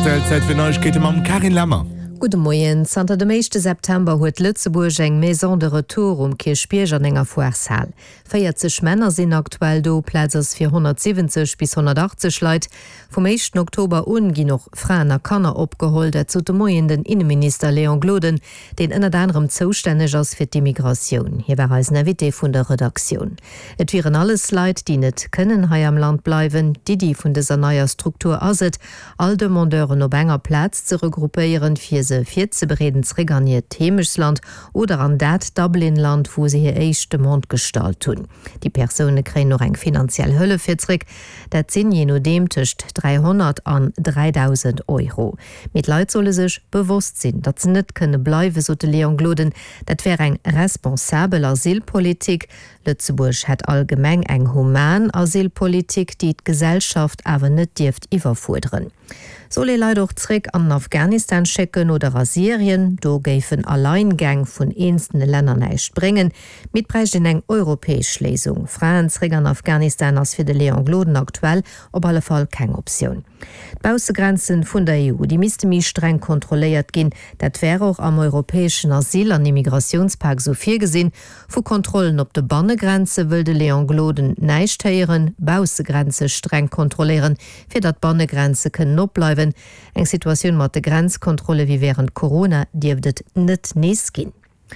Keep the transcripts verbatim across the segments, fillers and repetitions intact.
Zeit für Neuigkeiten am Karin Lammer. Gute Morgen. Santa dem meeste September huet Lützeburg eng Maison de Retour um Kirchspiel an enger Fuersal. vierzig Männer sind aktuell do, Plätze vierhundertsiebzig bis hundertachtzig Leute. Vom ersten Oktober an gi noch Frauen und Kanner opgeholt, der zu dem Morgen den Innenminister Leon Gloden, den unter anderem zuständig ist für die Migration. Hier war als Invité von der Redaktion. Et wären alles Leute, die nicht können hier am Land bleiben, die die von dieser neuen Struktur aset, all Demandeuren op enger Platz zu regroupieren, für vier ze bereden zreganiert Themischland oder an dat Dublinland, wo sie hier echte Mond gestalt tun. Die Personen kriegen noch eng finanziell Hölle fürrick, dat sind je nur dem Tischcht dreihundert an dreitausend Euro. Mit Leute solle sich bewusst sind, dat sie nicht können bleiben, so de Leon Gloden, dat wäre eng responsable Asylpolitik. Lützeburg hat allgemein eng human Asylpolitik, die die Gesellschaft aber nicht dürft überfordern. Soll ihr leider auch zurück an Afghanistan schicken oder Syrien, do geifen Alleingang von einzelnen Ländern nicht bringen, mit Preis in eng europäische Lesung. Frauen zurück an Afghanistan als für den Leon Gloden aktuell, auf alle Fall keine Option. Die Außengrenzen von der E U, die müssten mich streng kontrolliert gehen, das wäre auch am europäischen Asyl- und Immigrationspakt so viel gesehen. Für Kontrollen auf der Bannegrenze will der Leon Gloden nicht hören, die Außengrenze streng kontrollieren, für das Bannegrenze können noch bleiben. Eng Situation mat de Grenzkontrolle wie während Corona dirftet net nees gin.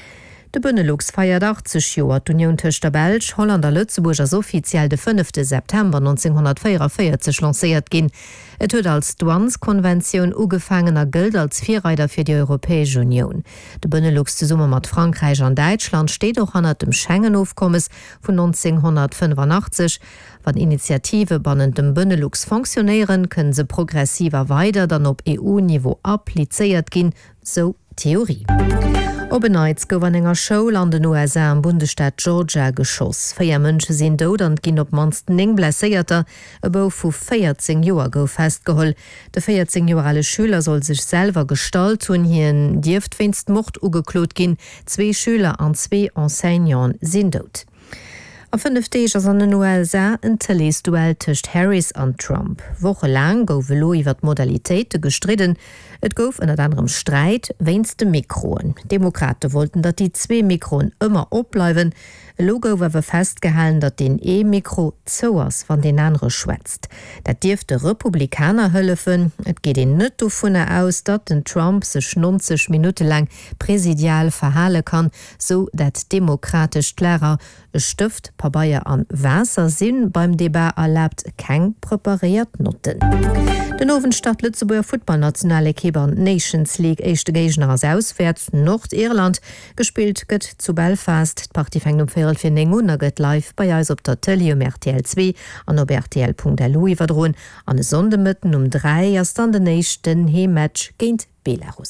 De Benelux feiert achtzig Joer d'Union tëcht der Belg, Holland a Lützeburg as offiziell de fünften September neunzehnhundertvierundvierzig lanciert gin. Et huet als Douaneskonvention ugefangener gilt als Vierreiter fir die Europäische Union. De Benelux de Summe mat Frankreich an Deutschland steht auch an dem Schengen-Aufkommes vun neunzehnhundertfünfundachtzig. Wann Initiative bannen dem Benelux funktionieren, können se progressiver weiter dann op E U-Niveau appliziert gin, so Theorie. Obeneiz gouf an enger Show an den U S A am Bundesstaat Georgia geschoss. Vier Mënsche sind dod an ginn op mansten eng blesséierter, e bouf vu vierzehn Joer gouf festgeholl. De vierzehn Joer Schüler soll sich selber stalt hunn hien Dieft winst Mord ugeklot ginn. Zwei Schüler an zwei Enseignants sind dod. Am fünften ass an den U S A en Telesduell tëcht Harris an Trump. Wochelang gouf lo iwwer Modalitéite gestritten. Et gouf en anderem Streit wéinst de Mikroen. Demokrate wollten, dat die zwei Mikroen ëmmer opbleiwen. Logo warwer festgehalten, dat den E-Mikro zo ass van den andere schwätzt. Dat dirft de Republikaner hëllefen. Et geht den net vune aus, dat den Trump sech neunzig Minuten lang präsidial verhalen kann, so dat demokratisch Lehrer e Stift, Papaier an Wasser sinn beim Debat erlaubt keng präpariert Noten. Den Ovenstadt Lützeburger Footballnationale Keber Nations League echte Gegner aus auswärts Nordirland gespielt gëtt zu Belfast. Die Partie fängt um Viertel für neun Uhr gëtt live bei uns op der Tele um R T L zwei an op R T L Punkt L U iwwerdroen an de Sondemitten um drei erst an den nächsten Hematch géint Belarus.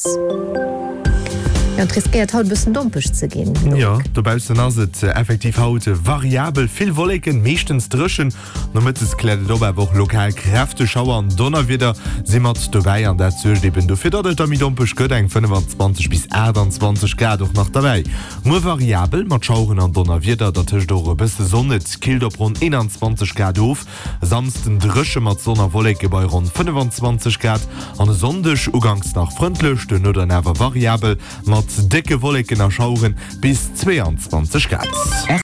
Ja, riskiert haut bisssen dumpech ze gin. Ja, dobausen as et äh, effektiv haute variabel vill Wolleken mechtens drschen, nomit es klädet dober woch lokal Kräfteschauer an Donner wieder simmert dobei an der Zleben. Du fir dat damit dumpech gëtt eng fünfundzwanzig bis achtundzwanzig Grad doch nach dabei. Mo variabel mat Schauren an Donner wieder, dat tech do bisse sonnet kilt op rund einundzwanzig Grad of, samsten dresche mat Sonner Wolleke bei rund fünfundzwanzig Grad, an sondech ugangs nach frontlech den oder never variabel mat dicke Wolleken erschauren bis zweiundzwanzig Grad.